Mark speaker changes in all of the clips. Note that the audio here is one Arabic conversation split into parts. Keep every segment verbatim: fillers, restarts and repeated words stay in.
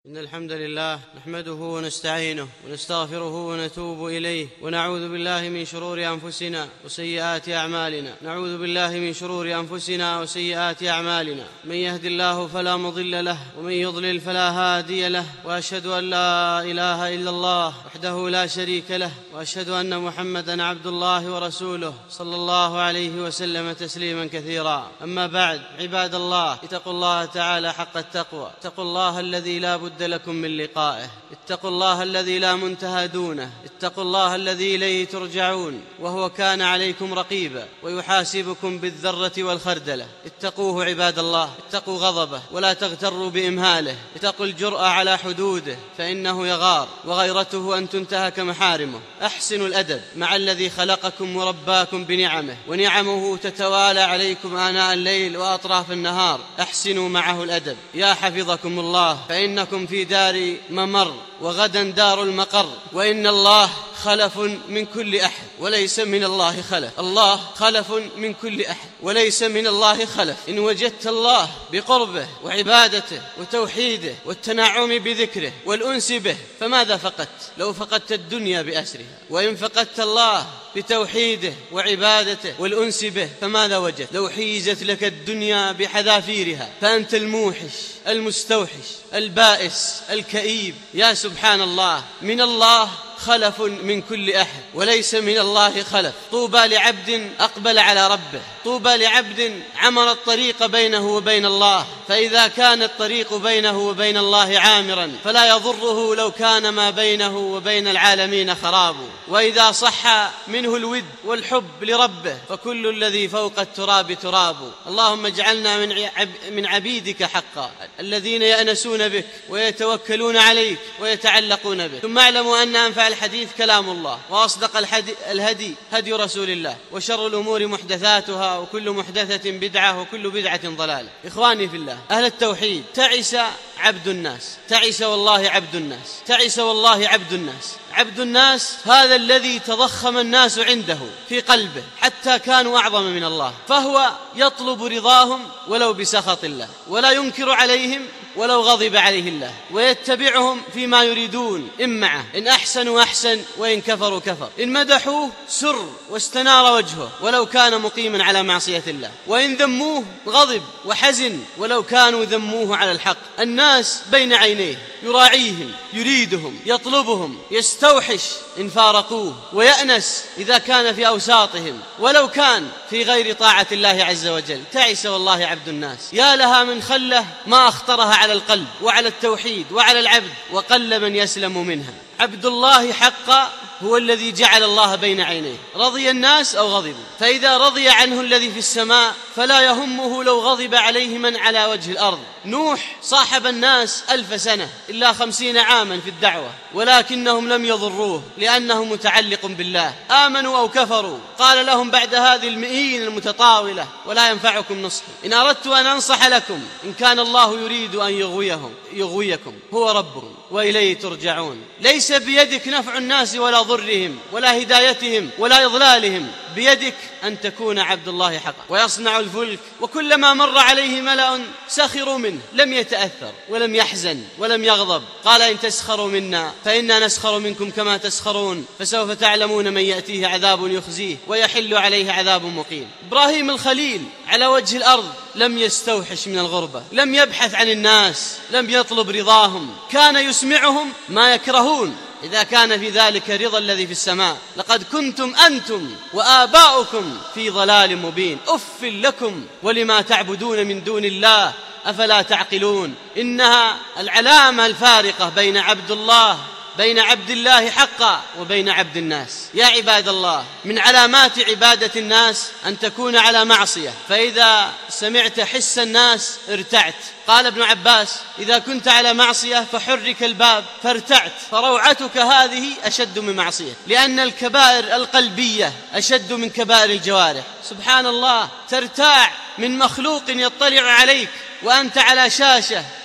Speaker 1: إن الحمد لله نحمده ونستعينه ونستغفره ونتوب إليه، ونعوذ بالله من شرور أنفسنا وسيئات أعمالنا نعوذ بالله من شرور أنفسنا وسيئات أعمالنا من يهد الله فلا مضل له ومن يضلل فلا هادي له، وأشهد أن لا إله إلا الله وحده لا شريك له، وأشهد أن محمدًا عبد الله ورسوله صلى الله عليه وسلم تسليما كثيرا. أما بعد، عباد الله، اتقوا الله تعالى حق التقوى، اتقوا الله الذي لا بد لكم من لقائه، اتقوا الله الذي لا منتهى دونه، اتقوا الله الذي إليه ترجعون، وهو كان عليكم رقيبا ويحاسبكم بالذرة والخردلة. اتقوه عباد الله، اتقوا غضبه ولا تغتروا بإمهاله، اتقوا الجرأة على حدوده فإنه يغار، وغيرته أن تنتهك محارمه. أحسنوا الأدب مع الذي خلقكم ورباكم بنعمه، ونعمه تتوالى عليكم آناء الليل وأطراف النهار. أحسنوا معه الأدب يا حفظكم الله، فإنكم في دار ممر وغدا دار المقر، وإن الله خلف من كل أحد وليس من الله خلف. الله خلف من كل أحد وليس من الله خلف. إن وجدت الله بقربه وعبادته وتوحيده والتنعم بذكره والأنس به فماذا فقدت؟ لو فقدت الدنيا بأسرها. وإن فقدت الله بتوحيده وعبادته والأنس به فماذا وجدت؟ لو حيزت لك الدنيا بحذافيرها فأنت الموحش المستوحش البائس الكئيب. يا سبحان الله، من الله خلف من كل أحد وليس من الله خلف. طوبى لعبد أقبل على ربه، طوبى لعبد عمر الطريق بينه وبين الله، فإذا كان الطريق بينه وبين الله عامرا فلا يضره لو كان ما بينه وبين العالمين خراب. وإذا صح منه الود والحب لربه فكل الذي فوق التراب تراب. اللهم اجعلنا من من عبيدك حقا الذين يأنسون بك ويتوكلون عليك ويتعلقون بك. ثم اعلموا أن أنفع الحديث كلام الله، وأصدق الهدي هدي رسول الله، وشر الأمور محدثاتها، وكل محدثة بدعة، وكل بدعة ضلالة. إخواني في الله، أهل التوحيد، تعس عبد الناس، تعس والله عبد الناس، تعس والله عبد الناس. عبد الناس هذا الذي تضخم الناس عنده في قلبه حتى كانوا أعظم من الله، فهو يطلب رضاهم ولو بسخط الله، ولا ينكر عليهم ولو غضب عليه الله، ويتبعهم فيما يريدون. إن معه إن أحسنوا أحسن وإن كفروا كفر، إن مدحوه سر واستنار وجهه ولو كان مقيما على معصية الله، وإن ذموه غضب وحزن ولو كانوا ذموه على الحق. الناس بين عينيه، يراعيهم، يريدهم، يطلبهم، يستوحش إن فارقوه، ويأنس إذا كان في أوساطهم ولو كان في غير طاعة الله عز وجل. تعس والله عبد الناس، يا لها من خلة ما أخطرها على القلب وعلى التوحيد وعلى العبد، وقل من يسلم منها. عبد الله حقا هو الذي جعل الله بين عينيه، رضي الناس أو غضبوا، فإذا رضي عنه الذي في السماء فلا يهمه لو غضب عليه من على وجه الأرض. نوح صاحب الناس ألف سنة إلا خمسين عاما في الدعوة، ولكنهم لم يضروه لأنه متعلق بالله. آمنوا أو كفروا قال لهم بعد هذه المئين المتطاولة: ولا ينفعكم نصحي إن أردت أن أنصح لكم إن كان الله يريد أن يغويهم يغويكم هو ربكم وإليه ترجعون. ليس بيدك نفع الناس ولا ضرهم ولا هدايتهم ولا إضلالهم، بيدك أن تكون عبد الله حقا. ويصنع الفلك وكلما مر عليه ملأ سخروا منه لم يتأثر ولم يحزن ولم يغضب. قال: إن تسخروا منا فإنا نسخر منكم كما تسخرون، فسوف تعلمون من يأتيه عذاب يخزيه ويحل عليه عذاب مقيم. إبراهيم الخليل على وجه الأرض لم يستوحش من الغربة، لم يبحث عن الناس، لم يطلب رضاهم، كان يسمعهم ما يكرهون إذا كان في ذلك رضا الذي في السماء. لقد كنتم أنتم وآباؤكم في ضلال مبين، أف لكم ولما تعبدون من دون الله أفلا تعقلون. إنها العلامة الفارقة بين عبد الله بين عبد الله حقا وبين عبد الناس. يا عباد الله، من علامات عبادة الناس أن تكون على معصية، فإذا سمعت حس الناس ارتعت. قال ابن عباس: إذا كنت على معصية فحرك الباب فارتعت، فروعتك هذه أشد من معصية، لأن الكبائر القلبية أشد من كبائر الجوارح. سبحان الله، ترتاع من مخلوق يطلع عليك وأنت على شاشة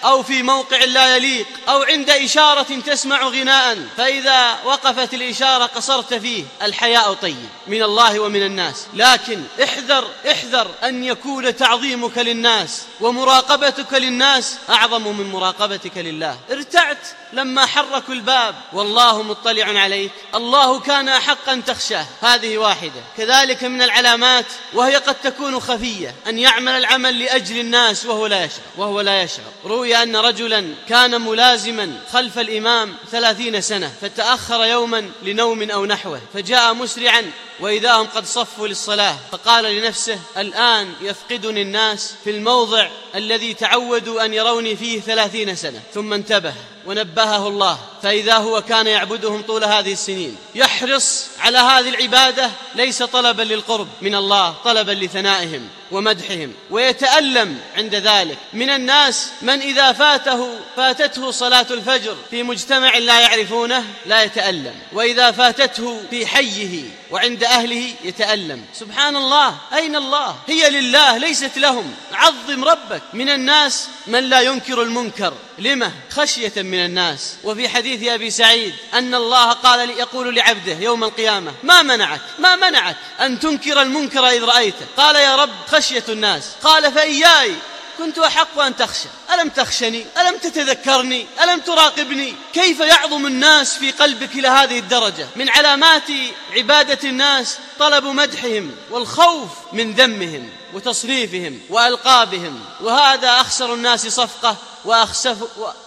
Speaker 1: أو في موقع لا يليق أو عند إشارة تسمع غناء، فإذا وقفت الإشارة قصرت فيه. الحياء طيب من الله ومن الناس، لكن احذر احذر أن يكون تعظيمك للناس ومراقبتك للناس أعظم من مراقبتك لله. ارتعت لما حركوا الباب والله مطلع عليك، الله كان أحق أن تخشاه. هذه واحدة. كذلك من العلامات، وهي قد تكون خفية، أن يعمل العمل لأجل الناس وهو لا يشعر وهو لا يشعر روي أن رجلا كان ملازما خلف الإمام ثلاثين سنة، فتأخر يوما لنوم أو نحوه، فجاء مسرعا وإذا هم قد صفوا للصلاة، فقال لنفسه: الآن يفقدني الناس في الموضع الذي تعودوا أن يروني فيه ثلاثين سنة. ثم انتبه ونبهه الله، فإذا هو كان يعبدهم طول هذه السنين، يحرص على هذه العبادة ليس طلبا للقرب من الله، طلبا لثنائهم ومدحهم، ويتألم عند ذلك. من الناس من إذا فاته فاتته صلاة الفجر في مجتمع لا يعرفونه لا يتألم، وإذا فاتته في حيه وعند أهله يتألم. سبحان الله، أين الله؟ هي لله ليست لهم. عظم ربك. من الناس من لا ينكر المنكر، لما؟ خشية من الناس. وفي حديث أبي سعيد أن الله قال لي يقول لعبده يوم القيامة: ما منعك ما منعك أن تنكر المنكر إذ رأيته؟ قال: يا رب خشية الناس. قال: فإياي كنت أحق أن تخشى. ألم تخشني؟ ألم تتذكرني؟ ألم تراقبني؟ كيف يعظم الناس في قلبك إلى هذه الدرجة؟ من علامات عبادة الناس طلب مدحهم والخوف من ذمهم وتصريفهم وألقابهم، وهذا أخسر الناس صفقة وأخسف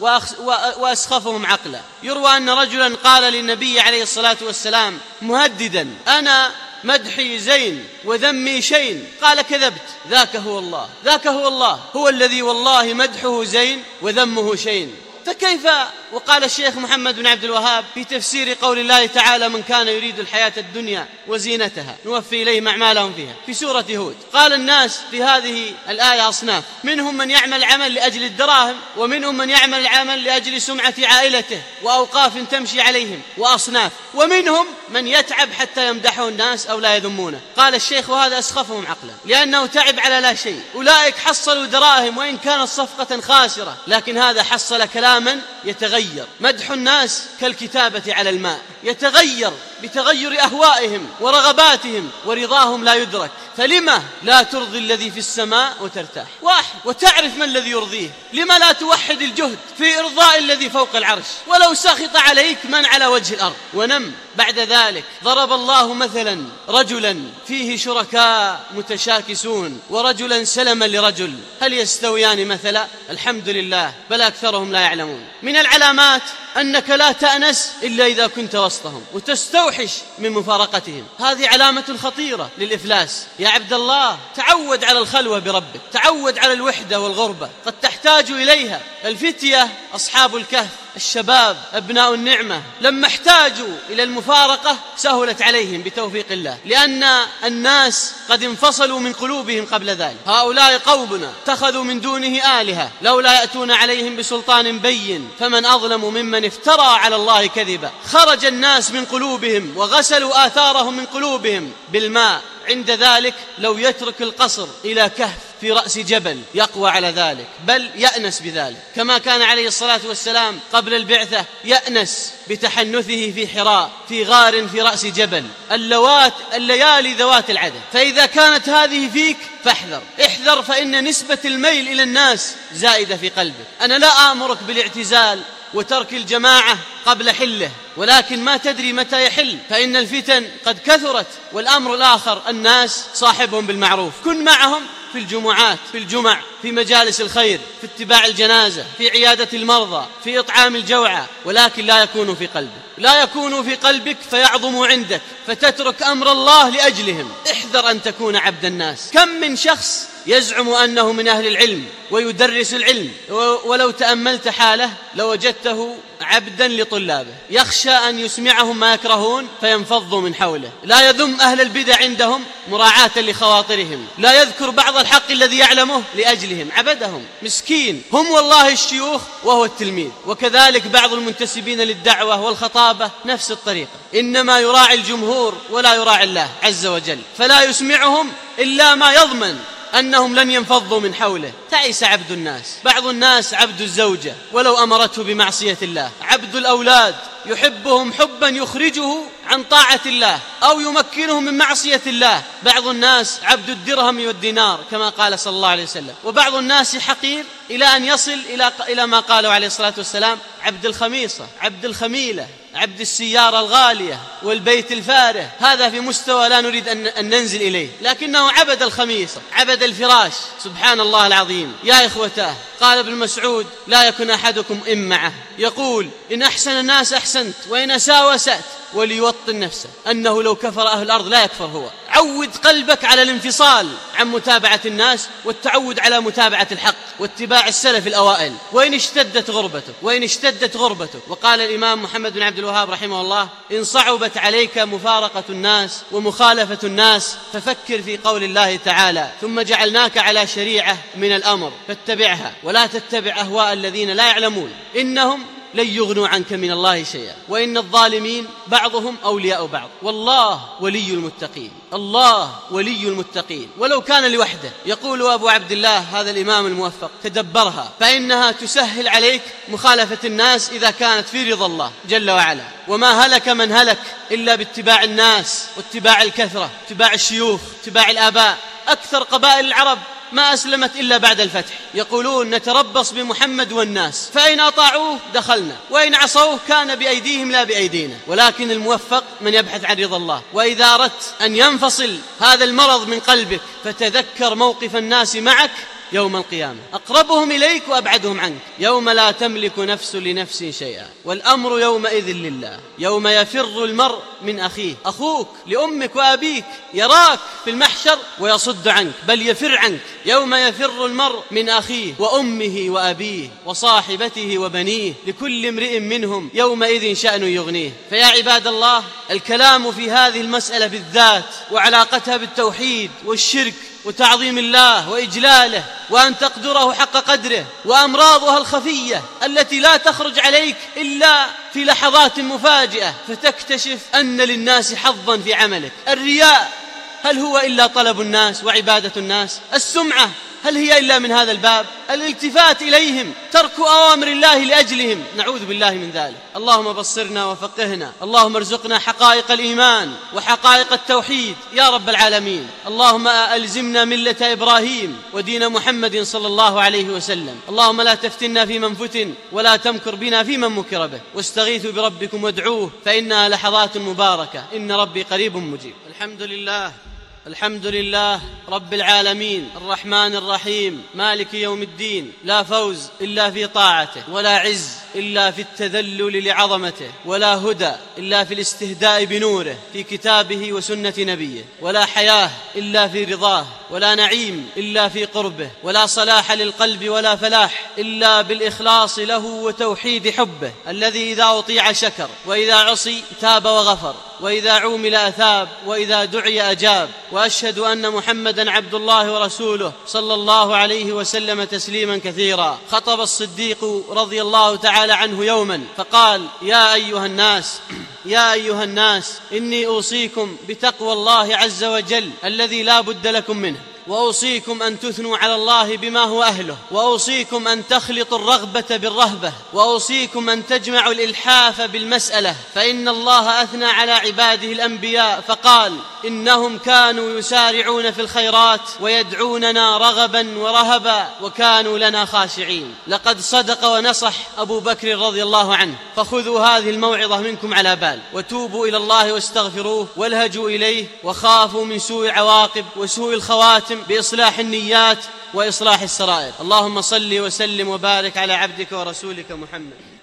Speaker 1: وأسخفهم عقلا. يروى أن رجلا قال للنبي عليه الصلاة والسلام مهددا: أنا مدحي زين وذمي شين. قال: كذبت، ذاك هو الله ذاك هو الله هو الذي والله مدحه زين وذمه شين. فكيف؟ وقال الشيخ محمد بن عبد الوهاب في تفسير قول الله تعالى: من كان يريد الحياة الدنيا وزينتها نوفي إليهم أعمالهم فيها، في سورة هود. قال الناس في هذه الآية أصناف: منهم من يعمل عمل لأجل الدراهم، ومنهم من يعمل العمل لأجل سمعة عائلته وأوقاف تمشي عليهم، وأصناف، ومنهم من يتعب حتى يمدحه الناس أو لا يذمونه. قال الشيخ: وهذا أسخفهم عقلا، لأنه تعب على لا شيء. أولئك حصلوا دراهم وإن كانت صفقة خاسرة، لكن هذا حصل كلاما يتغير. مدح الناس كالكتابة على الماء، يتغير بتغير أهوائهم ورغباتهم، ورضاهم لا يدرك. فلما لا ترضي الذي في السماء وترتاح؟ واحد، وتعرف ما الذي يرضيه. لما لا توحد الجهد في إرضاء الذي فوق العرش ولو سخط عليك من على وجه الأرض؟ ونم. بعد ذلك ضرب الله مثلا رجلا فيه شركاء متشاكسون ورجلا سلما لرجل، هل يستويان مثلا؟ الحمد لله، بل أكثرهم لا يعلمون. من العلامات أنك لا تأنس إلا إذا كنت وسطهم وتستوحش من مفارقتهم. هذه علامة خطيرة للإفلاس. يا عبد الله، تعود على الخلوة بربك، تعود على الوحدة والغربة، قد تحتاج إليها. الفتية أصحاب الكهف، الشباب أبناء النعمة، لما احتاجوا إلى المفارقة سهلت عليهم بتوفيق الله، لأن الناس قد انفصلوا من قلوبهم قبل ذلك. هؤلاء قومنا اتخذوا من دونه آلهة لولا يأتون عليهم بسلطان بين فمن أظلم ممن افترى على الله كذبا. خرج الناس من قلوبهم وغسلوا آثارهم من قلوبهم بالماء. عند ذلك لو يترك القصر إلى كهف في رأس جبل يقوى على ذلك، بل يأنس بذلك، كما كان عليه الصلاة والسلام قبل البعثة يأنس بتحنثه في حراء في غار في رأس جبل. اللوات الليالي ذوات العدد. فإذا كانت هذه فيك فاحذر، احذر، فإن نسبة الميل إلى الناس زائدة في قلبك. أنا لا آمرك بالاعتزال وترك الجماعة قبل حله، ولكن ما تدري متى يحل، فإن الفتن قد كثرت. والأمر الآخر، الناس صاحبهم بالمعروف، كن معهم في الجمعات، في الجمع، في مجالس الخير، في اتباع الجنازة، في عيادة المرضى، في إطعام الجوعى، ولكن لا يكونوا في قلبك، لا يكونوا في قلبك فيعظموا عندك فتترك أمر الله لأجلهم. احذر أن تكون عبد الناس. كم من شخص يزعم أنه من أهل العلم ويدرس العلم، ولو تأملت حاله لوجدته عبدا لطلابه، يخشى أن يسمعهم ما يكرهون فينفض من حوله. لا يذم أهل البدع عندهم مراعاة لخواطرهم، لا يذكر بعض الحق الذي يعلمه لأجلهم. عبدهم مسكين، هم والله الشيوخ وهو التلميذ. وكذلك بعض المنتسبين للدعوة والخطابة نفس الطريقة، إنما يراعي الجمهور ولا يراعي الله عز وجل، فلا يسمعهم إلا ما يضمن أنهم لن ينفضوا من حوله. تعس عبد الناس. بعض الناس عبد الزوجة ولو أمرته بمعصية الله، عبد الأولاد يحبهم حبا يخرجه عن طاعة الله أو يمكنهم من معصية الله. بعض الناس عبد الدرهم والدينار كما قال صلى الله عليه وسلم. وبعض الناس حقير إلى أن يصل إلى إلى ما قاله عليه الصلاة والسلام: عبد الخميصة، عبد الخميلة، عبد السيارة الغالية والبيت الفارح. هذا في مستوى لا نريد أن ننزل إليه، لكنه عبد الخميصة، عبد الفراش. سبحان الله العظيم. يا إخوتاه، قال ابن مسعود: لا يكن أحدكم إمعة، يقول: إن أحسن الناس أحسنت وإن أساء أسأت، وليوطن نفسه أنه لو كفر أهل الأرض لا يكفر هو. عود قلبك على الانفصال عن متابعة الناس والتعود على متابعة الحق واتباع السلف الأوائل، وإن اشتدت غربتك وإن اشتدت غربتك. وقال الإمام محمد بن عبد الوهاب رحمه الله: إن صعبت عليك مفارقة الناس ومخالفة الناس ففكر في قول الله تعالى: ثم جعلناك على شريعة من الأمر فاتبعها ولا تتبع أهواء الذين لا يعلمون إنهم لن يغنوا عنك من الله شيئا وإن الظالمين بعضهم أولياء بعض والله ولي المتقين. الله ولي المتقين ولو كان لوحده. يقول أبو عبد الله هذا الإمام الموفق: تدبرها فإنها تسهل عليك مخالفة الناس إذا كانت في رضا الله جل وعلا. وما هلك من هلك إلا باتباع الناس واتباع الكثرة، اتباع الشيوخ، اتباع الآباء. أكثر قبائل العرب ما أسلمت إلا بعد الفتح. يقولون: نتربص بمحمد والناس، فإن أطاعوه دخلنا وإن عصوه كان بأيديهم لا بأيدينا. ولكن الموفق من يبحث عن رضا الله. وإذا أردت أن ينفصل هذا المرض من قلبك فتذكر موقف الناس معك يوم القيامة، أقربهم إليك وأبعدهم عنك، يوم لا تملك نفس لنفس شيئا والأمر يومئذ لله. يوم يفر المرء من أخيه، أخوك لأمك وأبيك يراك في المحشر ويصد عنك بل يفر عنك. يوم يفر المرء من أخيه وأمه وأبيه وصاحبته وبنيه لكل امرئ منهم يومئذ شأن يغنيه. فيا عباد الله، الكلام في هذه المسألة بالذات وعلاقتها بالتوحيد والشرك وتعظيم الله وإجلاله وأن تقدره حق قدره، وأمراضها الخفية التي لا تخرج عليك إلا في لحظات مفاجئة فتكتشف أن للناس حظا في عملك. الرياء هل هو إلا طلب الناس وعبادة الناس؟ السمعة هل هي إلا من هذا الباب؟ الالتفات إليهم، ترك أوامر الله لأجلهم، نعوذ بالله من ذلك. اللهم بصرنا وفقهنا، اللهم ارزقنا حقائق الإيمان وحقائق التوحيد يا رب العالمين. اللهم ألزمنا ملة إبراهيم ودين محمد صلى الله عليه وسلم. اللهم لا تفتنا في من فتن ولا تمكر بنا في من مكر به، واستغيثوا بربكم وادعوه فإنها لحظات مباركة، إن ربي قريب مجيب. الحمد لله الحمد لله رب العالمين الرحمن الرحيم مالك يوم الدين. لا فوز إلا في طاعته، ولا عز إلا في التذلل لعظمته، ولا هدى إلا في الاستهداء بنوره في كتابه وسنة نبيه، ولا حياة إلا في رضاه، ولا نعيم إلا في قربه، ولا صلاح للقلب ولا فلاح إلا بالإخلاص له وتوحيد حبه الذي إذا أطيع شكر، وإذا عصي تاب وغفر، وإذا عومل أثاب، وإذا دعي أجاب. وأشهد أن محمدًا عبد الله ورسوله صلى الله عليه وسلم تسليما كثيرا. خطب الصديق رضي الله تعالى عنه يوما فقال: يا أيها الناس يا أيها الناس إني أوصيكم بتقوى الله عز وجل الذي لا بد لكم منه، وأوصيكم أن تثنوا على الله بما هو أهله، وأوصيكم أن تخلطوا الرغبة بالرهبة، وأوصيكم أن تجمعوا الإلحاف بالمسألة، فإن الله أثنى على عباده الأنبياء فقال: إنهم كانوا يسارعون في الخيرات ويدعوننا رغبا ورهبا وكانوا لنا خاشعين. لقد صدق ونصح أبو بكر رضي الله عنه، فخذوا هذه الموعظة منكم على بال، وتوبوا إلى الله واستغفروه والهجوا إليه، وخافوا من سوء العواقب وسوء الخواتم بإصلاح النيات وإصلاح السرائر. اللهم صل وسلم وبارك على عبدك ورسولك محمد.